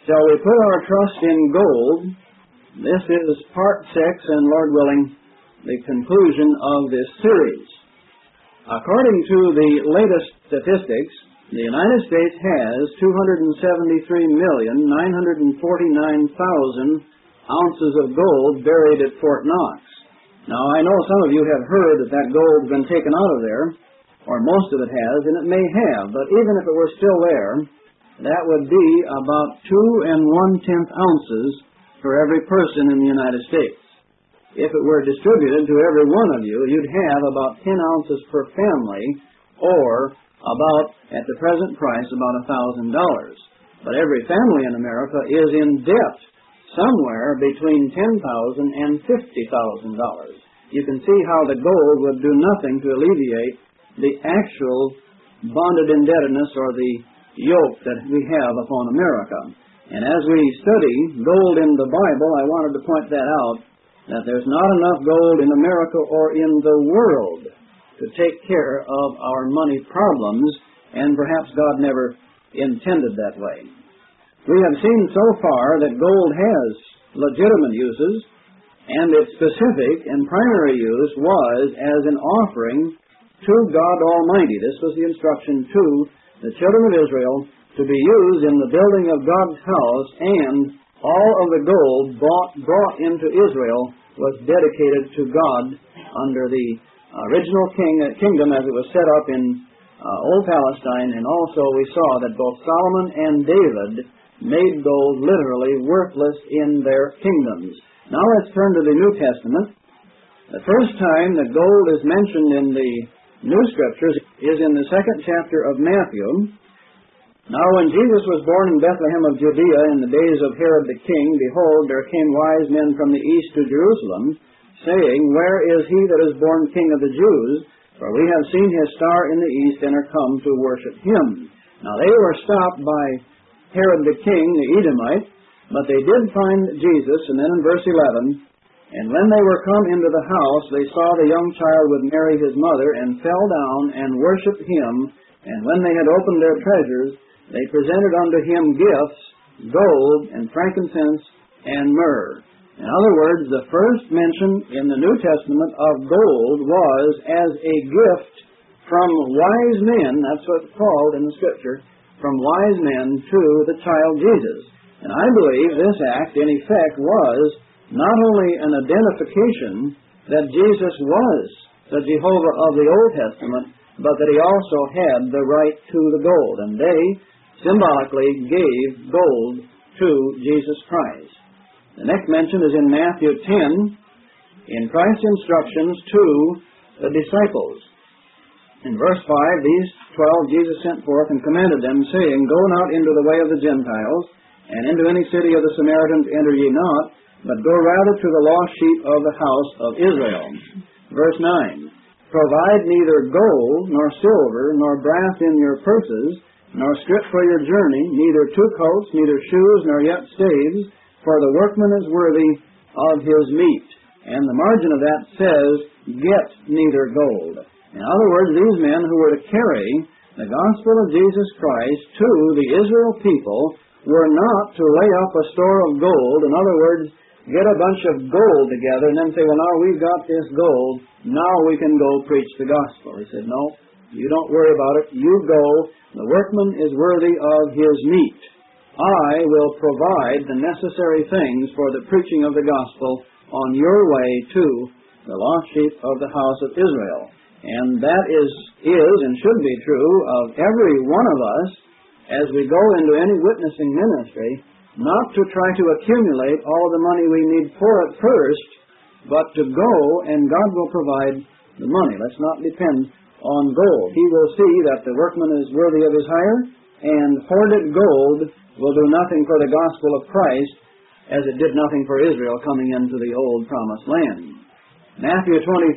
Shall we put our trust in gold? This is part 6, and Lord willing, the conclusion of this series. According to the latest statistics, the United States has 273,949,000 ounces of gold buried at Fort Knox. Now, I know some of you have heard that gold's been taken out of there, or most of it has, and it may have, but even if it were still there, that would be about 2 1/10 ounces for every person in the United States. If it were distributed to every one of you, you'd have about 10 ounces per family, or about, at the present price, about $1,000. But every family in America is in debt somewhere between $10,000 and $50,000. You can see how the gold would do nothing to alleviate the actual bonded indebtedness or the yoke that we have upon America. And as we study gold in the Bible, I wanted to point that out, that there's not enough gold in America or in the world to take care of our money problems, and perhaps God never intended that way. We have seen so far that gold has legitimate uses, and its specific and primary use was as an offering to God Almighty. This was the instruction to the children of Israel to be used in the building of God's house, and all of the gold brought into Israel was dedicated to God under the original kingdom as it was set up in Old Palestine, and also we saw that both Solomon and David made gold literally worthless in their kingdoms. Now let's turn to the New Testament. The first time that gold is mentioned in the New Scriptures is in the 2nd chapter of Matthew. Now when Jesus was born in Bethlehem of Judea in the days of Herod the king, behold, there came wise men from the east to Jerusalem, saying, Where is he that is born King of the Jews? For we have seen his star in the east, and are come to worship him. Now they were stopped by Herod the king, the Edomite, but they did find Jesus, and then in verse 11, And when they were come into the house, they saw the young child with Mary his mother, and fell down and worshipped him. And when they had opened their treasures, they presented unto him gifts, gold, and frankincense, and myrrh. In other words, the first mention in the New Testament of gold was as a gift from wise men, that's what it's called in the Scripture, from wise men to the child Jesus. And I believe this act, in effect, was not only an identification that Jesus was the Jehovah of the Old Testament, but that he also had the right to the gold. And they symbolically gave gold to Jesus Christ. The next mention is in Matthew 10, in Christ's instructions to the disciples. In verse 5, these 12 Jesus sent forth and commanded them, saying, Go not into the way of the Gentiles, and into any city of the Samaritans enter ye not, but go rather to the lost sheep of the house of Israel. Verse 9, Provide neither gold, nor silver, nor brass in your purses, nor scrip for your journey, neither two coats, neither shoes, nor yet staves, for the workman is worthy of his meat. And the margin of that says, Get neither gold. In other words, these men who were to carry the gospel of Jesus Christ to the Israel people were not to lay up a store of gold. In other words, get a bunch of gold together and then say, Well, now we've got this gold, now we can go preach the gospel. He said, No, you don't worry about it. You go. The workman is worthy of his meat. I will provide the necessary things for the preaching of the gospel on your way to the lost sheep of the house of Israel. And that is and should be true of every one of us as we go into any witnessing ministry, not to try to accumulate all the money we need for it first, but to go and God will provide the money. Let's not depend on gold. He will see that the workman is worthy of his hire, and hoarded gold will do nothing for the gospel of Christ as it did nothing for Israel coming into the old promised land. Matthew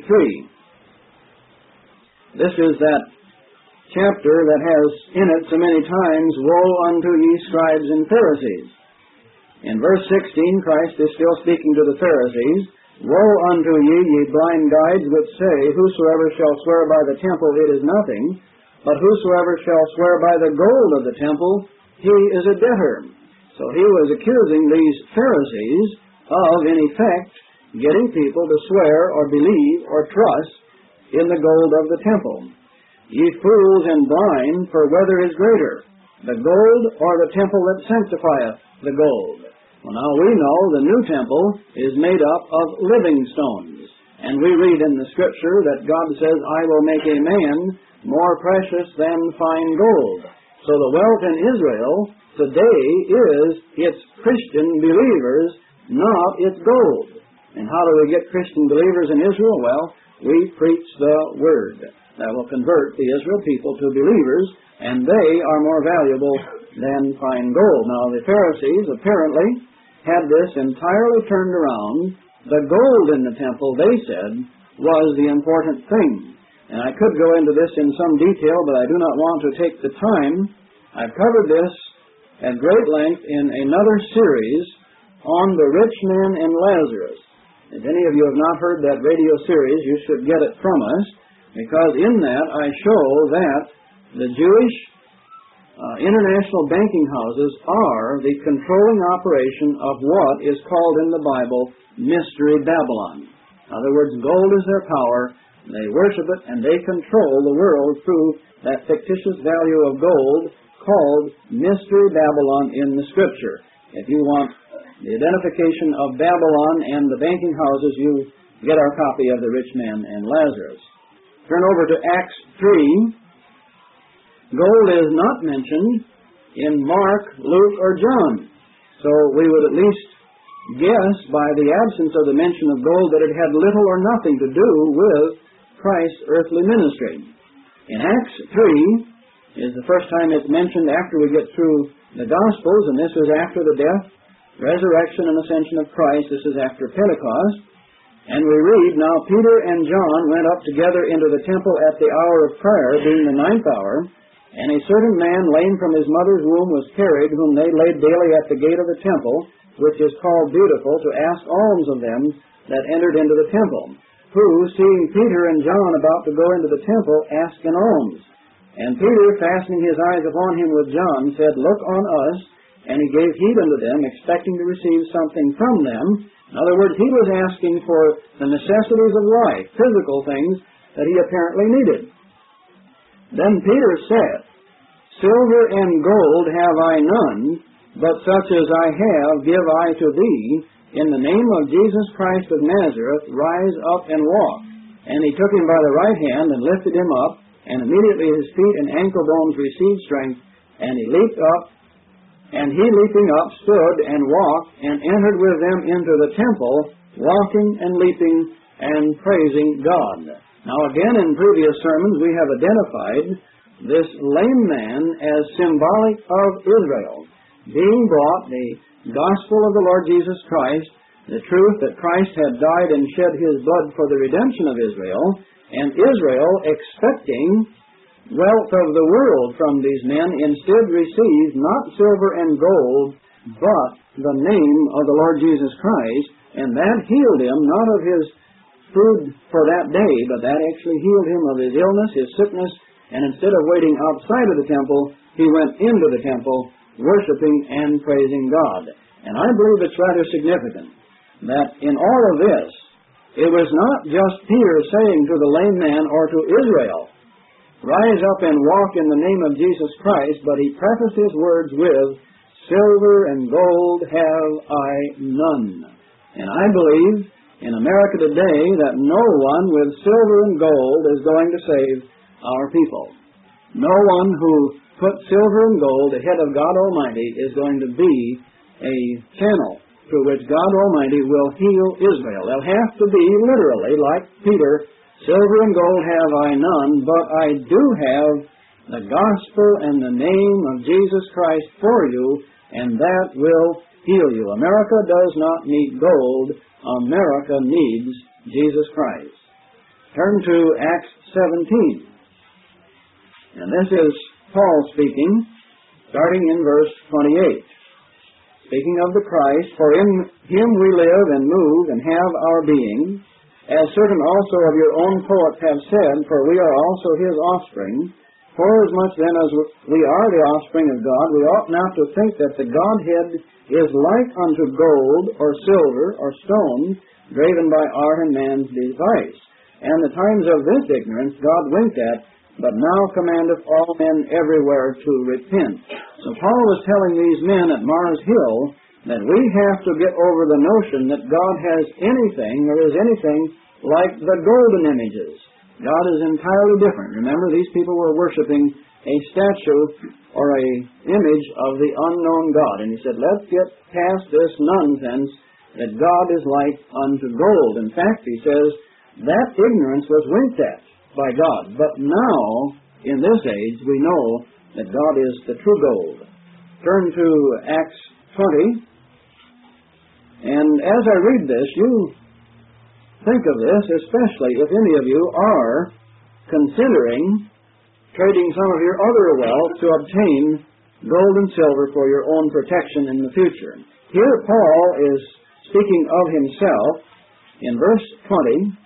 23. This is that chapter that has in it so many times, Woe unto ye scribes and Pharisees. In verse 16, Christ is still speaking to the Pharisees. Woe unto ye, ye blind guides, which say, Whosoever shall swear by the temple, it is nothing, but whosoever shall swear by the gold of the temple, he is a debtor. So he was accusing these Pharisees of, in effect, getting people to swear or believe or trust in the gold of the temple. Ye fools and blind, for whether is greater, the gold or the temple that sanctifieth the gold? Well, now we know the new temple is made up of living stones. And we read in the Scripture that God says, I will make a man more precious than fine gold. So the wealth in Israel today is its Christian believers, not its gold. And how do we get Christian believers in Israel? Well, we preach the Word that will convert the Israel people to believers, and they are more valuable than fine gold. Now, the Pharisees apparently had this entirely turned around. The gold in the temple, they said, was the important thing. And I could go into this in some detail, but I do not want to take the time. I've covered this at great length in another series on the rich man and Lazarus. If any of you have not heard that radio series, you should get it from us, because in that I show that the Jewish international banking houses are the controlling operation of what is called in the Bible Mystery Babylon. In other words, gold is their power, they worship it, and they control the world through that fictitious value of gold called Mystery Babylon in the Scripture. If you want the identification of Babylon and the banking houses, you get our copy of the rich man and Lazarus. Turn over to Acts 3. Gold is not mentioned in Mark, Luke, or John. So we would at least guess by the absence of the mention of gold that it had little or nothing to do with Christ's earthly ministry. In Acts 3 is the first time it's mentioned after we get through the Gospels, and this is after the death, resurrection, and ascension of Christ. This is after Pentecost. And we read, Now Peter and John went up together into the temple at the hour of prayer, being the 9th hour, and a certain man lame from his mother's womb was carried, whom they laid daily at the gate of the temple, which is called Beautiful, to ask alms of them that entered into the temple, who, seeing Peter and John about to go into the temple, asked an alms. And Peter, fastening his eyes upon him with John, said, Look on us. And he gave heed unto them, expecting to receive something from them. In other words, he was asking for the necessities of life, physical things that he apparently needed. Then Peter said, Silver and gold have I none, but such as I have give I to thee. In the name of Jesus Christ of Nazareth, rise up and walk. And he took him by the right hand and lifted him up, and immediately his feet and ankle bones received strength, and he leaped up. And he, leaping up, stood and walked, and entered with them into the temple, walking and leaping and praising God. Now again, in previous sermons, we have identified this lame man as symbolic of Israel, being brought the gospel of the Lord Jesus Christ, the truth that Christ had died and shed his blood for the redemption of Israel, and Israel, expecting wealth of the world from these men, instead received not silver and gold, but the name of the Lord Jesus Christ, and that healed him not of his food for that day, but that actually healed him of his illness, his sickness, and instead of waiting outside of the temple, he went into the temple, worshiping and praising God. And I believe it's rather significant that in all of this, it was not just Peter saying to the lame man or to Israel, Rise up and walk in the name of Jesus Christ, but he prefaced his words with, Silver and gold have I none. And I believe in America today that no one with silver and gold is going to save our people. No one who puts silver and gold ahead of God Almighty is going to be a channel through which God Almighty will heal Israel. They'll have to be literally, like Peter, Silver and gold have I none, but I do have the gospel and the name of Jesus Christ for you, and that will heal you. America does not need gold. America needs Jesus Christ. Turn to Acts 17. And this is Paul speaking, starting in verse 28. Speaking of the Christ, for in him we live and move and have our being, as certain also of your own poets have said, for we are also his offspring. Forasmuch then as we are the offspring of God, we ought not to think that the Godhead is like unto gold or silver or stone, graven by art and man's device. And the times of this ignorance God winked at, but now commandeth all men everywhere to repent. So Paul was telling these men at Mars Hill that we have to get over the notion that God has anything or is anything like the golden images. God is entirely different. Remember, these people were worshiping a statue or a image of the unknown God. And he said, let's get past this nonsense that God is like unto gold. In fact, he says, that ignorance was winked at by God. But now, in this age, we know that God is the true gold. Turn to Acts 20. And as I read this, you think of this, especially if any of you are considering trading some of your other wealth to obtain gold and silver for your own protection in the future. Here Paul is speaking of himself in verse 20,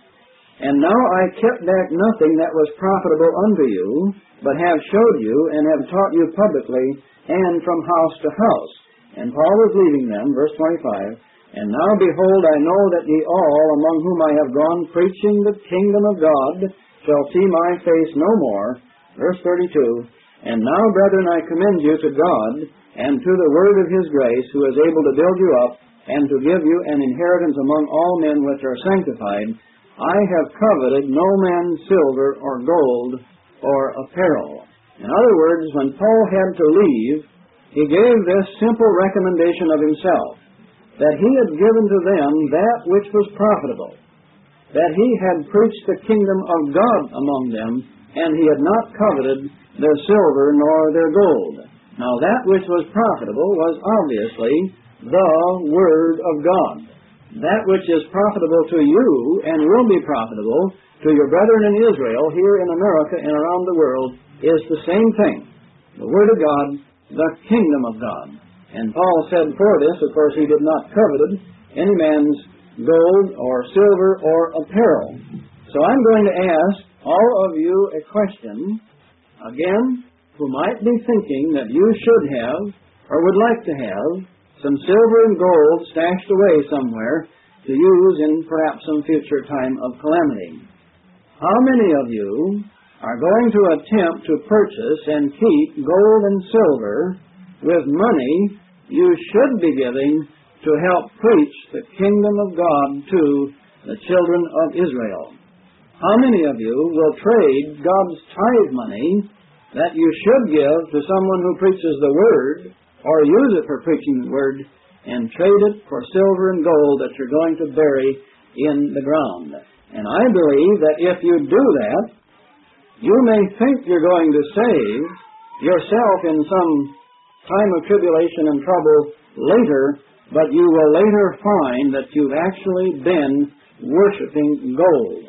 and now I kept back nothing that was profitable unto you, but have showed you and have taught you publicly and from house to house. And Paul was leaving them, verse 25, and now behold, I know that ye all, among whom I have gone preaching the kingdom of God, shall see my face no more. Verse 32, and now, brethren, I commend you to God and to the word of his grace, who is able to build you up and to give you an inheritance among all men which are sanctified. I have coveted no man's silver or gold or apparel. In other words, when Paul had to leave, he gave this simple recommendation of himself, that he had given to them that which was profitable, that he had preached the kingdom of God among them, and he had not coveted their silver nor their gold. Now that which was profitable was obviously the Word of God. That which is profitable to you and will be profitable to your brethren in Israel, here in America and around the world, is the same thing. The Word of God, the kingdom of God. And Paul said for this, of course, he did not covet any man's gold or silver or apparel. So I'm going to ask all of you a question, again, who might be thinking that you should have or would like to have some silver and gold stashed away somewhere to use in perhaps some future time of calamity. How many of you are going to attempt to purchase and keep gold and silver with money you should be giving to help preach the kingdom of God to the children of Israel? How many of you will trade God's tithe money that you should give to someone who preaches the Word, or use it for preaching the Word, and trade it for silver and gold that you're going to bury in the ground? And I believe that if you do that, you may think you're going to save yourself in some time of tribulation and trouble later, but you will later find that you've actually been worshiping gold.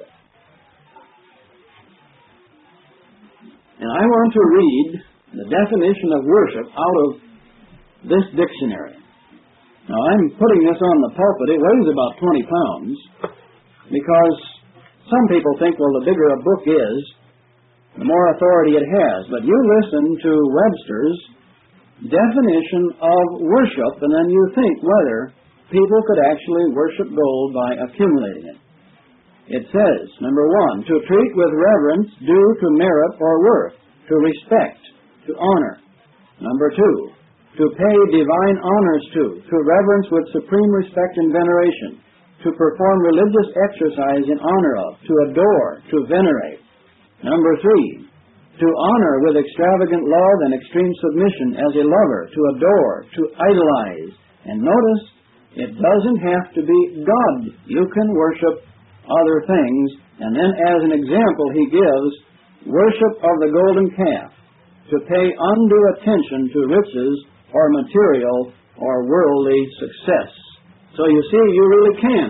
And I want to read the definition of worship out of this dictionary. Now, I'm putting this on the pulpit. It weighs about 20 pounds because some people think, well, the bigger a book is, the more authority it has. But you listen to Webster's definition of worship, and then you think whether people could actually worship gold by accumulating it. It says, number 1, to treat with reverence due to merit or worth, to respect, to honor. Number 2, to pay divine honors to reverence with supreme respect and veneration, to perform religious exercise in honor of, to adore, to venerate. Number 3, to honor with extravagant love and extreme submission as a lover, to adore, to idolize. And notice, it doesn't have to be God. You can worship other things. And then as an example, he gives worship of the golden calf, to pay undue attention to riches or material or worldly success. So you see, you really can.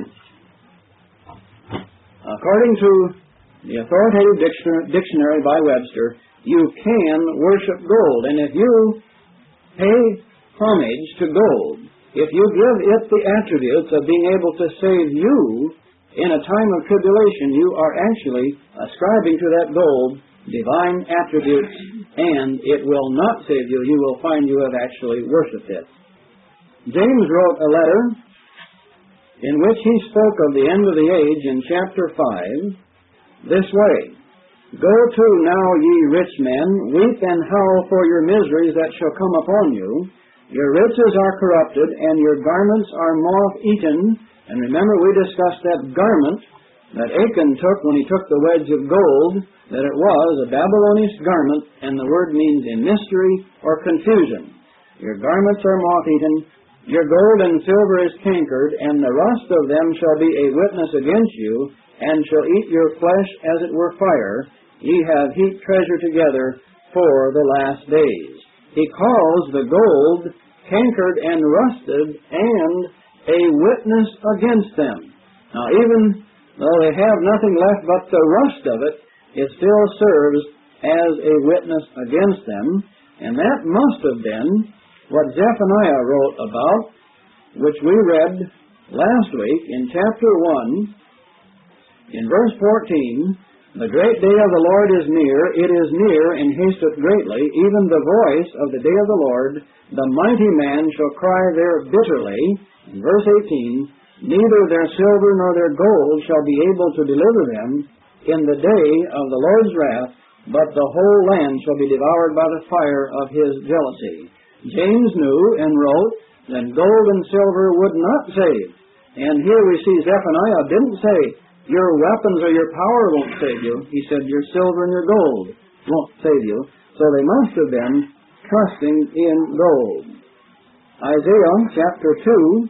According to the authoritative dictionary by Webster, you can worship gold. And if you pay homage to gold, if you give it the attributes of being able to save you in a time of tribulation, you are actually ascribing to that gold divine attributes, and it will not save you. You will find you have actually worshipped it. James wrote a letter in which he spoke of the end of the age in chapter 5 this way: Go to now, ye rich men, weep and howl for your miseries that shall come upon you. Your riches are corrupted, and your garments are moth-eaten. And remember, we discussed that garment that Achan took when he took the wedge of gold, that it was a Babylonish garment, and the word means in mystery or confusion. Your garments are moth-eaten, your gold and silver is cankered, and the rust of them shall be a witness against you, and shall eat your flesh as it were fire. Ye have heaped treasure together for the last days. He calls the gold cankered and rusted, and a witness against them. Now, even though they have nothing left but the rust of it, it still serves as a witness against them. And that must have been what Zephaniah wrote about, which we read last week in chapter 1, in verse 14. The great day of the Lord is near, it is near, and hasteth greatly, even the voice of the day of the Lord. The mighty man shall cry there bitterly. In verse 18, neither their silver nor their gold shall be able to deliver them in the day of the Lord's wrath, but the whole land shall be devoured by the fire of his jealousy. James knew and wrote that gold and silver would not save. And here we see Zephaniah didn't say, your weapons or your power won't save you. He said, your silver and your gold won't save you. So they must have been trusting in gold. Isaiah chapter 2,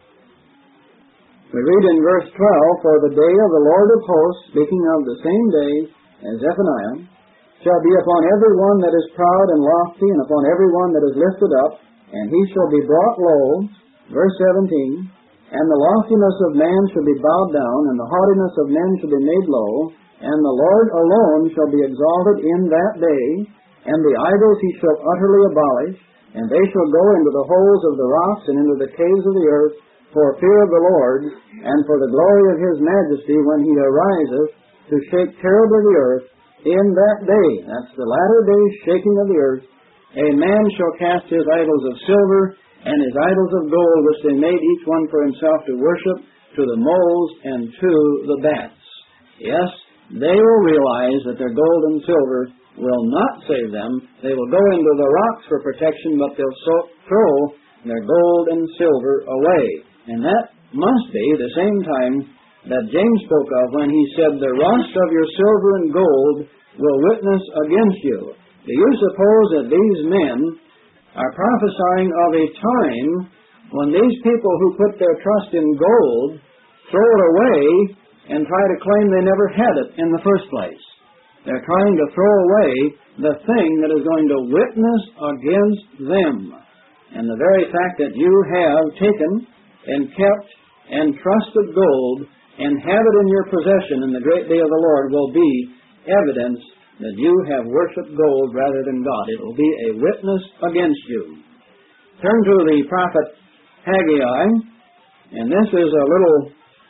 we read in verse 12, For the day of the Lord of hosts, speaking of the same day as Zephaniah, shall be upon every one that is proud and lofty, and upon every one that is lifted up, and he shall be brought low. Verse 17, And the loftiness of man shall be bowed down, and the haughtiness of men shall be made low, and the Lord alone shall be exalted in that day, and the idols he shall utterly abolish, and they shall go into the holes of the rocks and into the caves of the earth, for fear of the Lord, and for the glory of his majesty, when he ariseth to shake terribly the earth. In that day, that's the latter day shaking of the earth, a man shall cast his idols of silver and his idols of gold, which they made each one for himself to worship, to the moles and to the bats. Yes, they will realize that their gold and silver will not save them. They will go into the rocks for protection, but they'll throw their gold and silver away. And that must be the same time that James spoke of when he said, the rust of your silver and gold will witness against you. Do you suppose that these men are prophesying of a time when these people who put their trust in gold throw it away and try to claim they never had it in the first place? They're trying to throw away the thing that is going to witness against them. And the very fact that you have taken and kept and trusted gold and have it in your possession in the great day of the Lord will be evidence that you have worshipped gold rather than God. It will be a witness against you. Turn to the prophet Haggai, and this is a little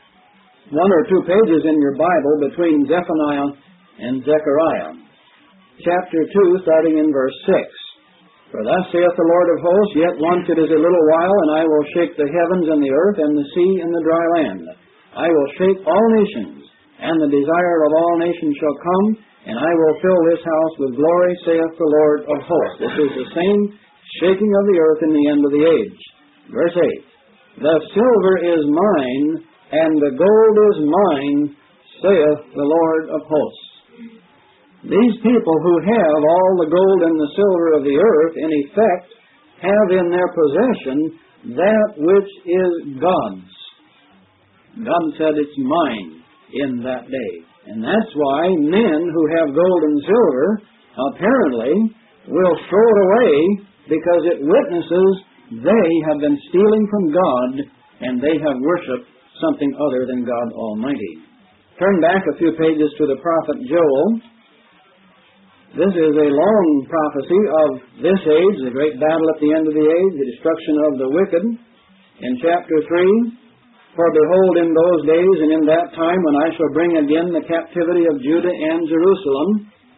1 or 2 pages in your Bible between Zephaniah and Zechariah. Chapter 2, starting in verse 6. For thus saith the Lord of hosts, Yet once it is a little while, and I will shake the heavens and the earth and the sea and the dry land. I will shake all nations, and the desire of all nations shall come, and I will fill this house with glory, saith the Lord of hosts. This is the same shaking of the earth in the end of the age. Verse 8. The silver is mine, and the gold is mine, saith the Lord of hosts. These people who have all the gold and the silver of the earth, in effect, have in their possession that which is God's. God said it's mine in that day. And that's why men who have gold and silver apparently will throw it away because it witnesses they have been stealing from God and they have worshipped something other than God Almighty. Turn back a few pages to the prophet Joel. This is a long prophecy of this age, the great battle at the end of the age, the destruction of the wicked. In chapter 3, For behold, in those days and in that time when I shall bring again the captivity of Judah and Jerusalem,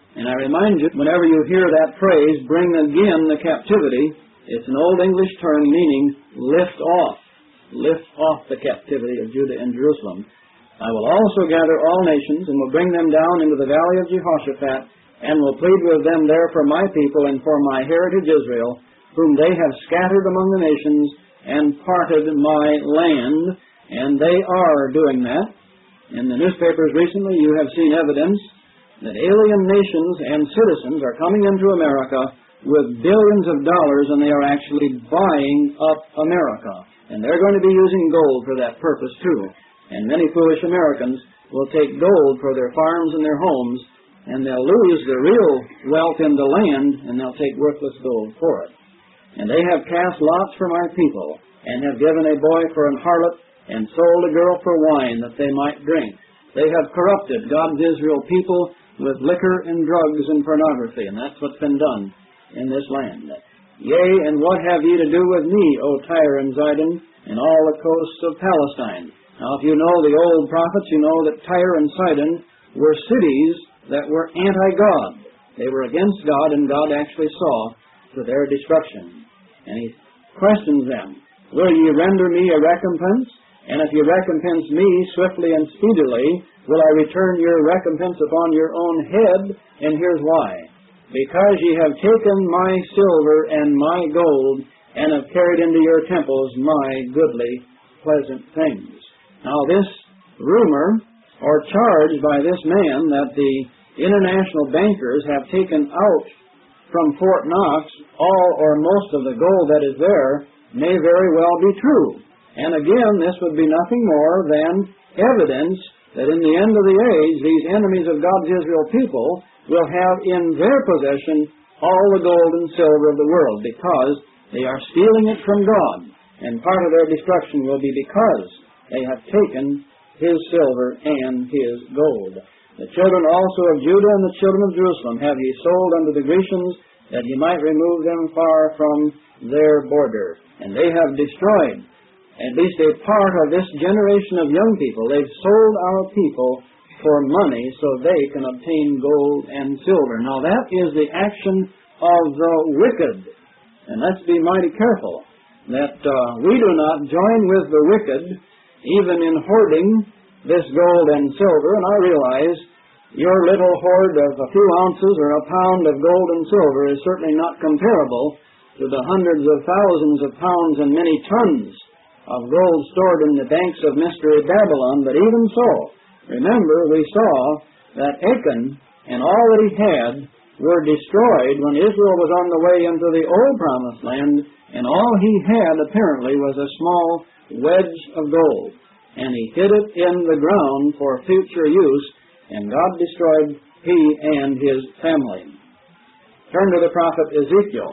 And I remind you, whenever you hear that phrase, bring again the captivity, it's an Old English term meaning lift off. Lift off the captivity of Judah and Jerusalem. I will also gather all nations, and will bring them down into the valley of Jehoshaphat, and will plead with them there for my people and for my heritage Israel, whom they have scattered among the nations, and parted my land. And they are doing that. In the newspapers recently, you have seen evidence that alien nations and citizens are coming into America with billions of dollars, and they are actually buying up America. And they're going to be using gold for that purpose too. And many foolish Americans will take gold for their farms and their homes, and they'll lose the real wealth in the land, and they'll take worthless gold for it. And they have cast lots for my people, and have given a boy for an harlot, and sold a girl for wine that they might drink. They have corrupted God's Israel people with liquor and drugs and pornography, and that's what's been done in this land. Yea, and what have ye to do with me, O Tyre and Zidon, and all the coasts of Palestine? Now, if you know the old prophets, you know that Tyre and Sidon were cities that were anti-God. They were against God, and God actually saw to their destruction. And He questions them, will ye render me a recompense? And if ye recompense me swiftly and speedily, will I return your recompense upon your own head? And here's why. Because ye have taken my silver and my gold, and have carried into your temples my goodly, pleasant things. Now this rumor, or charge by this man, that the international bankers have taken out from Fort Knox all or most of the gold that is there, may very well be true. And again, this would be nothing more than evidence that in the end of the age, these enemies of God's Israel people will have in their possession all the gold and silver of the world, because they are stealing it from God. And part of their destruction will be because they have taken His silver and His gold. The children also of Judah and the children of Jerusalem have ye sold unto the Grecians, that ye might remove them far from their border. And they have destroyed at least a part of this generation of young people. They've sold our people for money so they can obtain gold and silver. Now that is the action of the wicked. And let's be mighty careful that we do not join with the wicked even in hoarding this gold and silver. And I realize your little hoard of a few ounces or a pound of gold and silver is certainly not comparable to the hundreds of thousands of pounds and many tons of gold stored in the banks of Mystery Babylon. But even so, remember, we saw that Achan and all that he had were destroyed when Israel was on the way into the old promised land, and all he had apparently was a small wedge of gold. And he hid it in the ground for future use, and God destroyed he and his family. Turn to the prophet Ezekiel.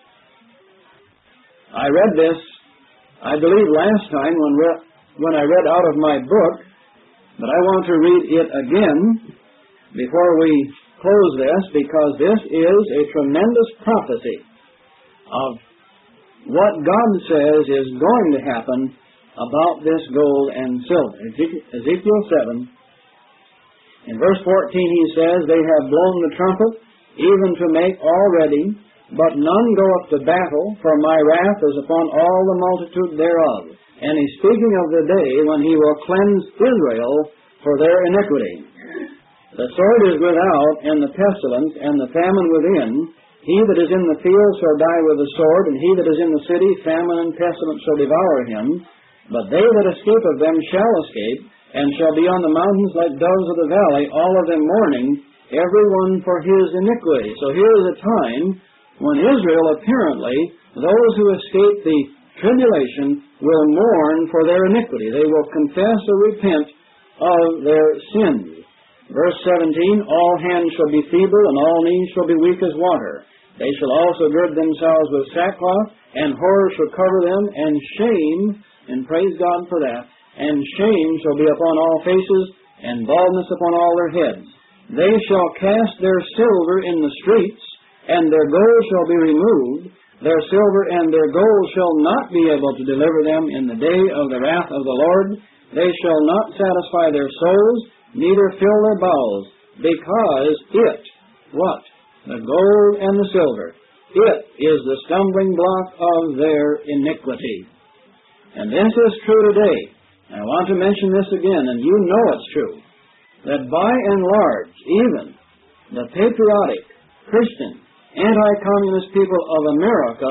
I read this, I believe, last time when I read out of my book, but I want to read it again before we close this, because this is a tremendous prophecy of what God says is going to happen about this gold and silver. Ezekiel 7, in verse 14 he says, they have blown the trumpet, even to make all ready, but none goeth to battle, for my wrath is upon all the multitude thereof. And he's speaking of the day when he will cleanse Israel for their iniquity. The sword is without, and the pestilence, and the famine within. He that is in the field shall die with the sword, and he that is in the city, famine and pestilence shall devour him. But they that escape of them shall escape, and shall be on the mountains like doves of the valley, all of them mourning, every one for his iniquity. So here is a time when Israel, apparently, those who escape the tribulation, will mourn for their iniquity. They will confess or repent of their sins. Verse 17, all hands shall be feeble, and all knees shall be weak as water. They shall also gird themselves with sackcloth, and horror shall cover them, and shame, and praise God for that, and shame shall be upon all faces, and baldness upon all their heads. They shall cast their silver in the streets, and their gold shall be removed. Their silver and their gold shall not be able to deliver them in the day of the wrath of the Lord. They shall not satisfy their souls, neither fill their bowels, because it What? The gold and the silver. It is the stumbling block of their iniquity. And this is true today. I want to mention this again, and you know it's true, that by and large, even the patriotic, Christian, anti-communist people of America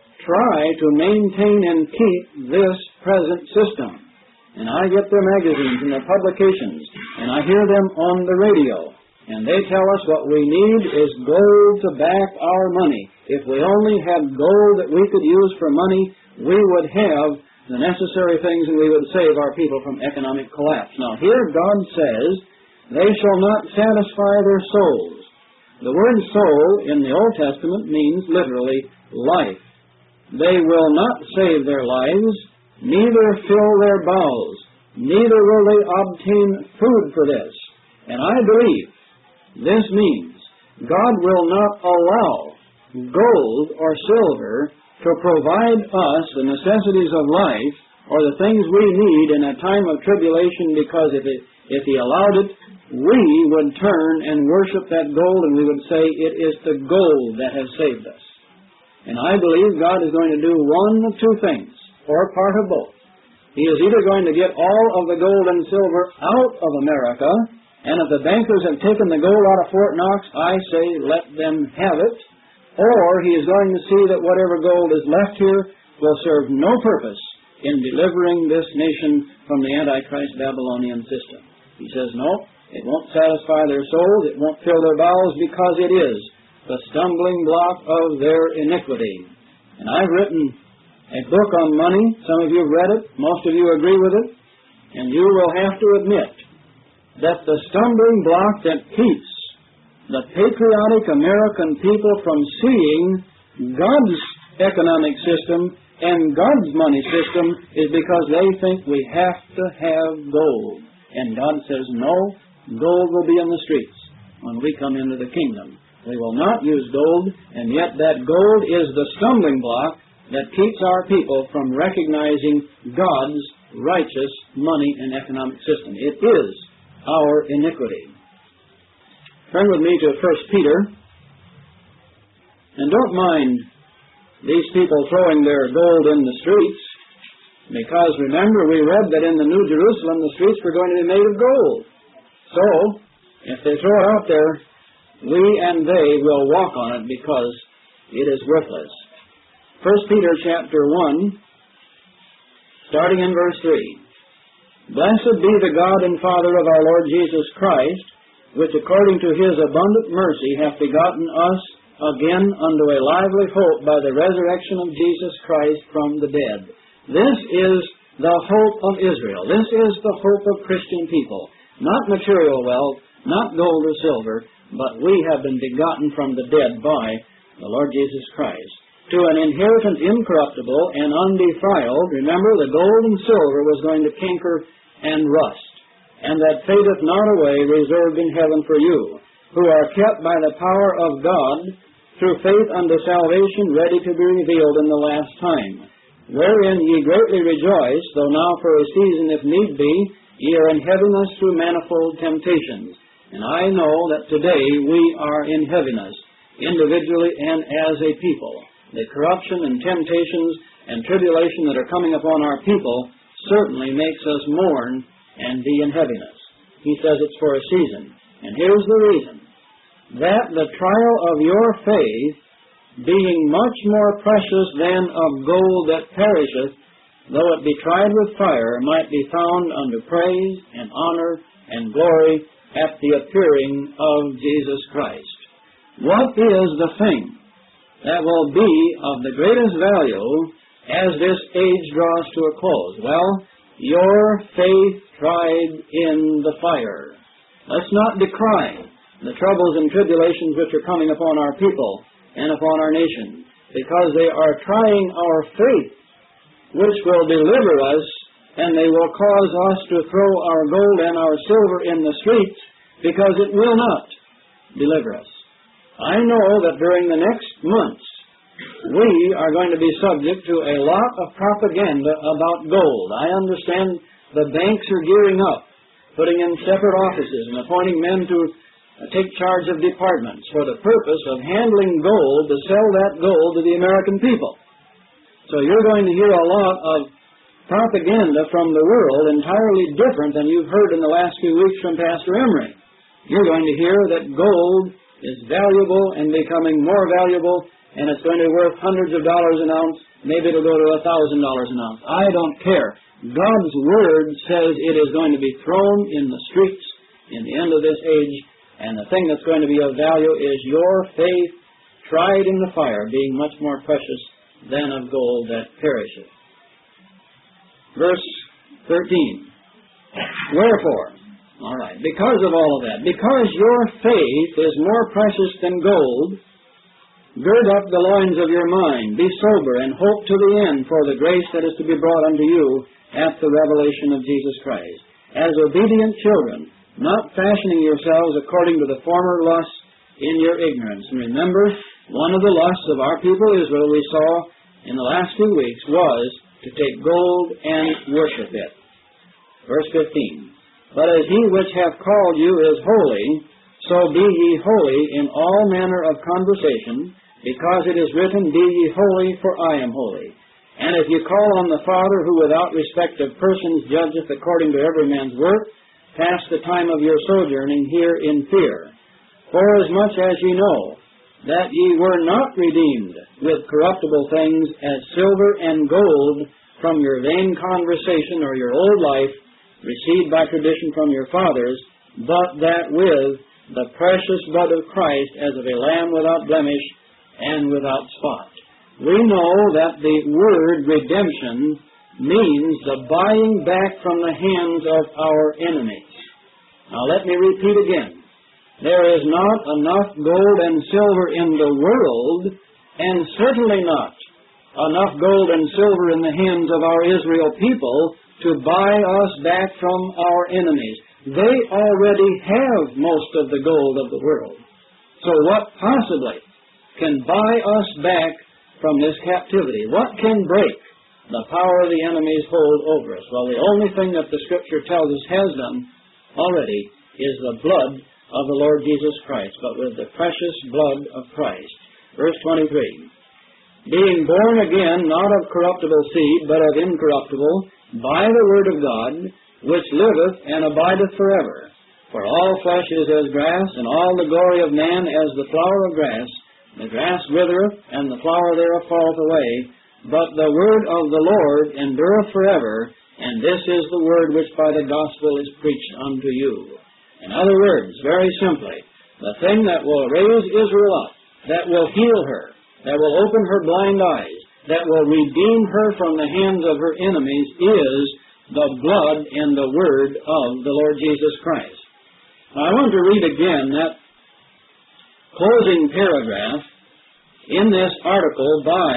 try to maintain and keep this present system. And I get their magazines and their publications, and I hear them on the radio, and they tell us what we need is gold to back our money. If we only had gold that we could use for money, we would have the necessary things and we would save our people from economic collapse. Now here God says, they shall not satisfy their souls. The word soul in the Old Testament means literally life. They will not save their lives, neither fill their bowels, neither will they obtain food for this. And I believe this means God will not allow gold or silver to provide us the necessities of life or the things we need in a time of tribulation, because if He allowed it, we would turn and worship that gold and we would say it is the gold that has saved us. And I believe God is going to do one of two things, or part of both. He is either going to get all of the gold and silver out of America, and if the bankers have taken the gold out of Fort Knox, I say let them have it, or He is going to see that whatever gold is left here will serve no purpose in delivering this nation from the Antichrist Babylonian system. He says, no, it won't satisfy their souls, it won't fill their bowels, because it is the stumbling block of their iniquity. And I've written a book on money. Some of you have read it. Most of you agree with it. And you will have to admit that the stumbling block that keeps the patriotic American people from seeing God's economic system and God's money system is because they think we have to have gold. And God says, no, gold will be in the streets when we come into the kingdom. We will not use gold, and yet that gold is the stumbling block that keeps our people from recognizing God's righteous money and economic system. It is our iniquity. Turn with me to 1 Peter. And don't mind these people throwing their gold in the streets, because remember we read that in the New Jerusalem the streets were going to be made of gold. So, if they throw it out there, we and they will walk on it because it is worthless. 1 Peter chapter 1, starting in verse 3. Blessed be the God and Father of our Lord Jesus Christ, which according to His abundant mercy hath begotten us again unto a lively hope by the resurrection of Jesus Christ from the dead. This is the hope of Israel. This is the hope of Christian people. Not material wealth, not gold or silver, but we have been begotten from the dead by the Lord Jesus Christ, to an inheritance incorruptible and undefiled. Remember, the gold and silver was going to canker and rust, and that fadeth not away, reserved in heaven for you, who are kept by the power of God through faith unto salvation, ready to be revealed in the last time, wherein ye greatly rejoice, though now for a season, if need be, ye are in heaviness through manifold temptations. And I know that today we are in heaviness, individually and as a people. The corruption and temptations and tribulation that are coming upon our people certainly makes us mourn and be in heaviness. He says it's for a season. And here's the reason. That the trial of your faith, being much more precious than of gold that perisheth, though it be tried with fire, might be found unto praise and honor and glory at the appearing of Jesus Christ. What is the thing that will be of the greatest value as this age draws to a close? Well, your faith tried in the fire. Let's not decry the troubles and tribulations which are coming upon our people and upon our nation, because they are trying our faith, which will deliver us, and they will cause us to throw our gold and our silver in the streets, because it will not deliver us. I know that during the next months, we are going to be subject to a lot of propaganda about gold. I understand the banks are gearing up, putting in separate offices and appointing men to take charge of departments for the purpose of handling gold to sell that gold to the American people. So you're going to hear a lot of propaganda from the world entirely different than you've heard in the last few weeks from Pastor Emery. You're going to hear that gold is valuable and becoming more valuable, and it's going to be worth hundreds of dollars an ounce. Maybe it'll go to $1,000 an ounce. I don't care. God's Word says it is going to be thrown in the streets in the end of this age, and the thing that's going to be of value is your faith tried in the fire, being much more precious than of gold that perisheth. Verse 13. Wherefore, all right, because of all of that, because your faith is more precious than gold, gird up the loins of your mind, be sober, and hope to the end for the grace that is to be brought unto you at the revelation of Jesus Christ. As obedient children, not fashioning yourselves according to the former lusts in your ignorance. And remember, one of the lusts of our people Israel we saw in the last few weeks was to take gold and worship it. Verse 15. But as he which hath called you is holy, so be ye holy in all manner of conversation, because it is written, Be ye holy, for I am holy. And if ye call on the Father, who without respect of persons judgeth according to every man's work, pass the time of your sojourning here in fear. Forasmuch as ye know that ye were not redeemed with corruptible things as silver and gold from your vain conversation or your old life, received by tradition from your fathers, but that with the precious blood of Christ as of a lamb without blemish and without spot. We know that the word redemption means the buying back from the hands of our enemies. Now let me repeat again. There is not enough gold and silver in the world, and certainly not enough gold and silver in the hands of our Israel people to buy us back from our enemies. They already have most of the gold of the world. So what possibly can buy us back from this captivity? What can break the power of the enemy's hold over us? Well, the only thing that the Scripture tells us has done already is the blood of the Lord Jesus Christ, but with the precious blood of Christ. Verse 23. Being born again, not of corruptible seed, but of incorruptible, by the word of God, which liveth and abideth forever. For all flesh is as grass, and all the glory of man as the flower of grass. The grass withereth, and the flower thereof falleth away, but the word of the Lord endureth forever, and this is the word which by the gospel is preached unto you. In other words, very simply, the thing that will raise Israel up, that will heal her, that will open her blind eyes, that will redeem her from the hands of her enemies is the blood and the word of the Lord Jesus Christ. Now, I want to read again that closing paragraph in this article by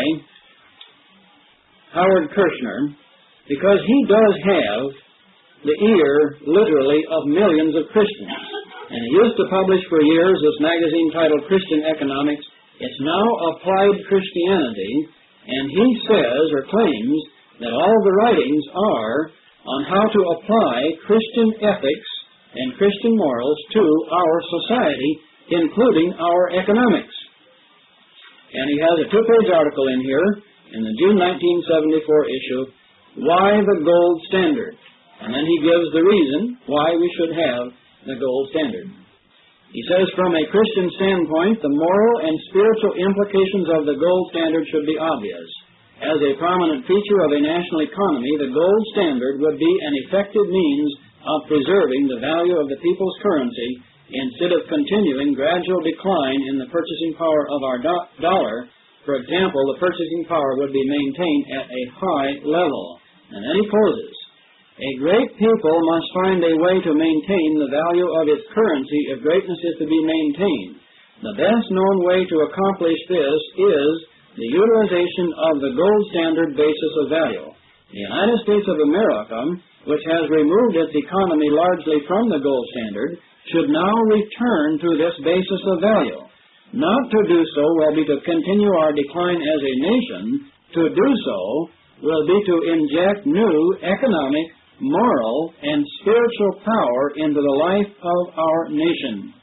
Howard Kirshner, because he does have the ear, literally, of millions of Christians. And he used to publish for years this magazine titled Christian Economics. It's now Applied Christianity, and he says or claims that all the writings are on how to apply Christian ethics and Christian morals to our society, including our economics. And he has a 2-page article in here, in the June 1974 issue, Why the Gold Standard? And then he gives the reason why we should have the gold standard. He says, from a Christian standpoint, the moral and spiritual implications of the gold standard should be obvious. As a prominent feature of a national economy, the gold standard would be an effective means of preserving the value of the people's currency instead of continuing gradual decline in the purchasing power of our dollar. For example, the purchasing power would be maintained at a high level. And then he closes. A great people must find a way to maintain the value of its currency if greatness is to be maintained. The best known way to accomplish this is the utilization of the gold standard basis of value. The United States of America, which has removed its economy largely from the gold standard, should now return to this basis of value. Not to do so will be to continue our decline as a nation. To do so will be to inject new economic, moral, and spiritual power into the life of our nation.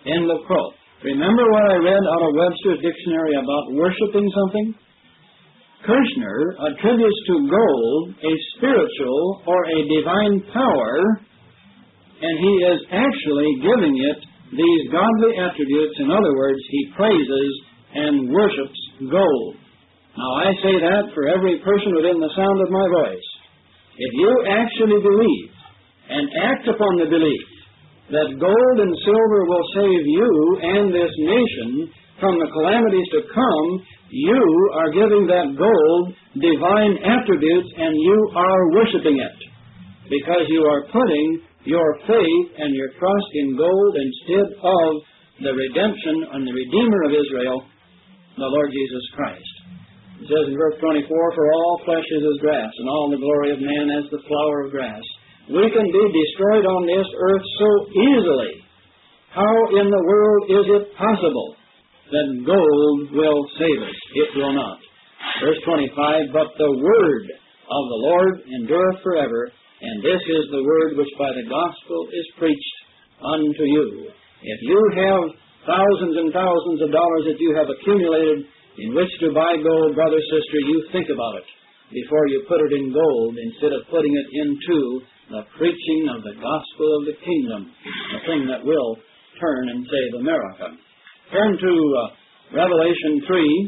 End of quote. Remember what I read out of Webster's dictionary about worshiping something? Kirshner attributes to gold a spiritual or a divine power, and he is actually giving it these godly attributes. In other words, he praises and worships gold. Now, I say that for every person within the sound of my voice. If you actually believe and act upon the belief that gold and silver will save you and this nation from the calamities to come, you are giving that gold divine attributes and you are worshiping it, because you are putting your faith and your trust in gold instead of the redemption and the Redeemer of Israel, the Lord Jesus Christ. It says in verse 24, "For all flesh is as grass, and all the glory of man as the flower of grass." We can be destroyed on this earth so easily. How in the world is it possible that gold will save us? It will not. Verse 25, "But the word of the Lord endureth forever, and this is the word which by the gospel is preached unto you." If you have thousands and thousands of dollars that you have accumulated in which to buy gold, brother, sister, you think about it before you put it in gold instead of putting it into the preaching of the gospel of the kingdom, the thing that will turn and save America. Turn to Revelation 3.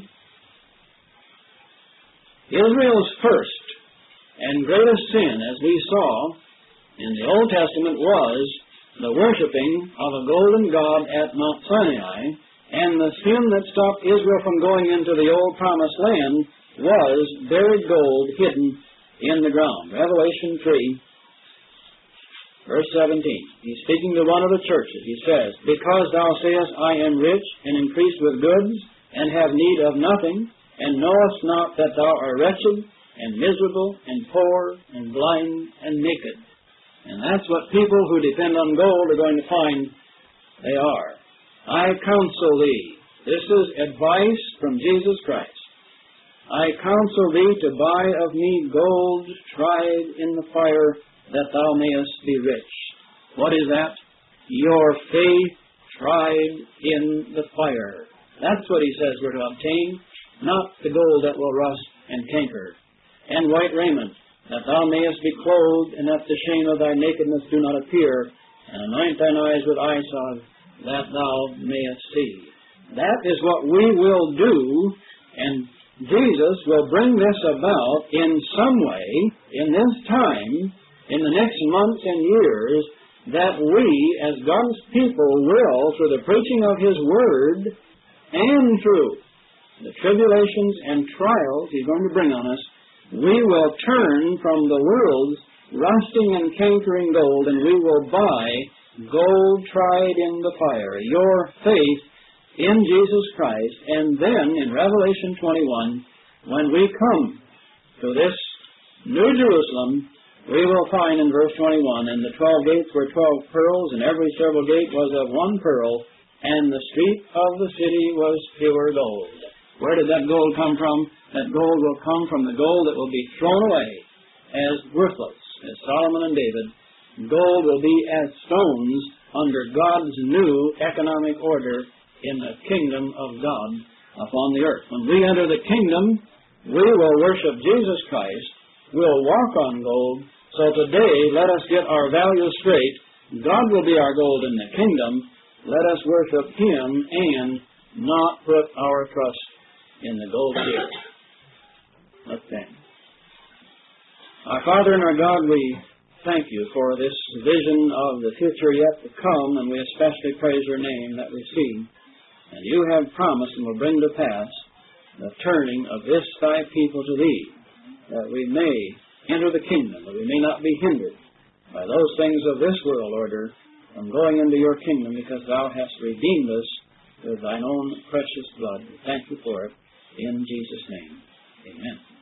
Israel's first and greatest sin, as we saw in the Old Testament, was the worshiping of a golden god at Mount Sinai, and the sin that stopped Israel from going into the old promised land was buried gold hidden in the ground. Revelation 3, verse 17. He's speaking to one of the churches. He says, "Because thou sayest, I am rich, and increased with goods, and have need of nothing, and knowest not that thou art wretched, and miserable, and poor, and blind, and naked." And that's what people who depend on gold are going to find they are. "I counsel thee." This is advice from Jesus Christ. "I counsel thee to buy of me gold tried in the fire, that thou mayest be rich." What is that? Your faith tried in the fire. That's what he says we're to obtain, not the gold that will rust and canker. "And white raiment, that thou mayest be clothed, and that the shame of thy nakedness do not appear, and anoint thine eyes with eye salve, that thou mayest see." That is what we will do, and Jesus will bring this about in some way in this time, in the next months and years, that we, as God's people, will, through the preaching of His Word and through the tribulations and trials He's going to bring on us, we will turn from the world's rusting and cankering gold, and we will buy gold tried in the fire, your faith in Jesus Christ. And then in Revelation 21, when we come to this New Jerusalem, we will find in verse 21, "And the 12 gates were 12 pearls, and every several gate was of one pearl, and the street of the city was pure gold." Where did that gold come from? That gold will come from the gold that will be thrown away as worthless, as Solomon and David. Gold will be as stones under God's new economic order in the kingdom of God upon the earth. When we enter the kingdom, we will worship Jesus Christ. We'll walk on gold. So today, let us get our values straight. God will be our gold in the kingdom. Let us worship Him and not put our trust in the gold here. Let's stand. Our Father and our God, we thank You for this vision of the future yet to come, and we especially praise Your name that we see. And You have promised and will bring to pass the turning of this Thy people to Thee, that we may enter the kingdom, that we may not be hindered by those things of this world order from going into Your kingdom, because Thou hast redeemed us with Thine own precious blood. We thank You for it. In Jesus' name, amen.